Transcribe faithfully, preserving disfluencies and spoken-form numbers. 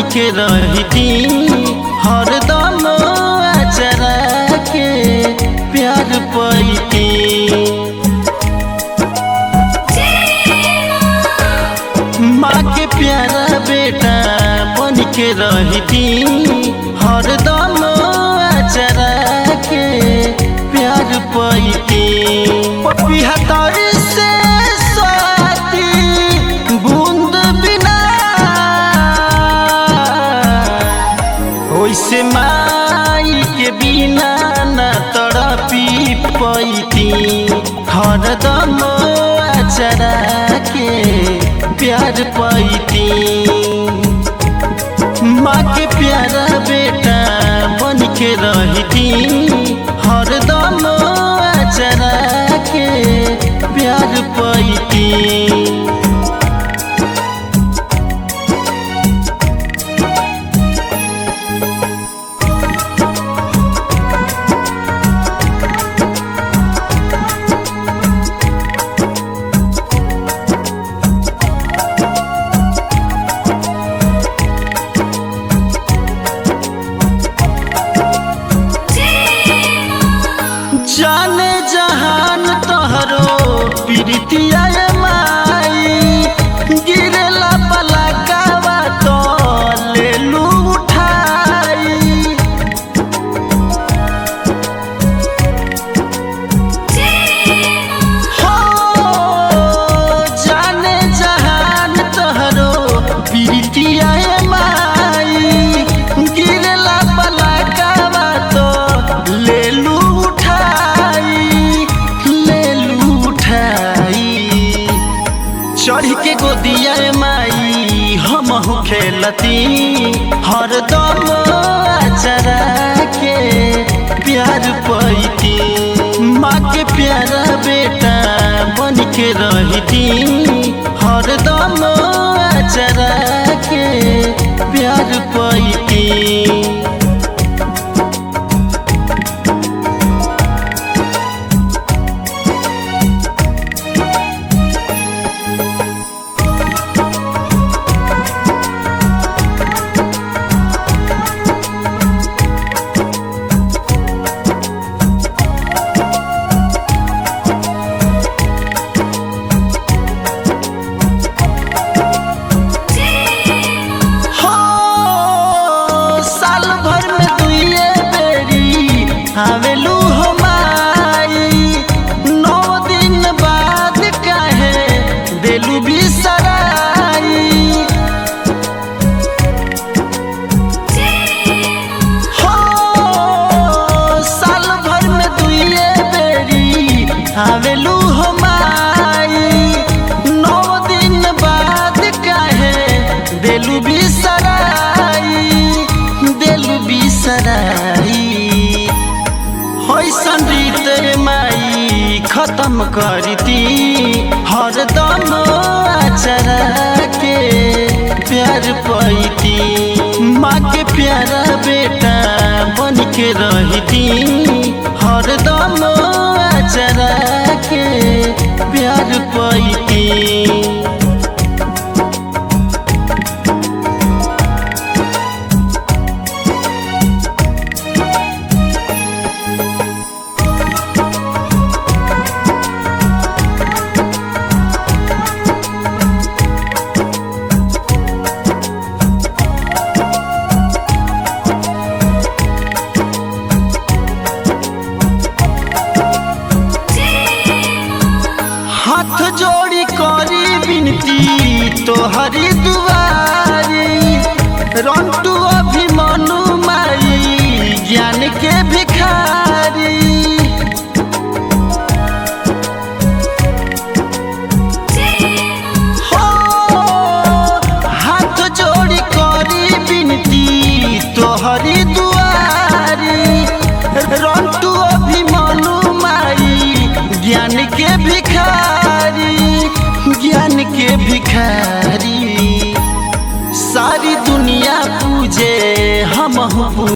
के रहती हरदम अचरा के प्यार पैती। माँ के प्यारा बेटा बन के रहती हरदम अचरा के प्यार पैती। पपिया तर से स्वाति बूंद बिना ओइसे माई के बिना न तड़पी पैती। हरदम अचरा के प्यार पैती। माँ के प्यारा बेटा बन के रहती हरदम अचरा के प्यार पैती। जाने जहान तोहरो प्रीतिया माई गिरला पलकावा तो ले लू उठाई। हो जाने जहान तोहरो प्रीतिया माई गिरला पलकावा तो ले लू चढ़ के गोदिया माई हमहु खेलती हरदम अचरा के प्यार पैती। माँ के प्यारा बेटा बन के रहती हरदम अचरा के प्यार पैती। आवेलू हो माई नौ दिन बाद काहे देलू बिसराई। हो साल भर में दुइये बेरी आवेलू हो माई नौ दिन बाद काहे देलू बिसराई देलू बिसराई। ऐसन रीत माई खत्म करती हरदम अचरा के प्यार पैती। माँ के प्यारा बेटा बन के रहती हरदम अचरा के प्यार पैती। हाथ जोड़ी करी बिनती तोहरी दुआरी रंटू अभिमनु माई ज्ञान के भिखारी। हो हाथ जोड़ी करी बिनती तोहरी दुआरी रंटू अभिमनु माई ज्ञान के भिखारी ज्ञान के भिखारी। सारी दुनिया पूजे हमहु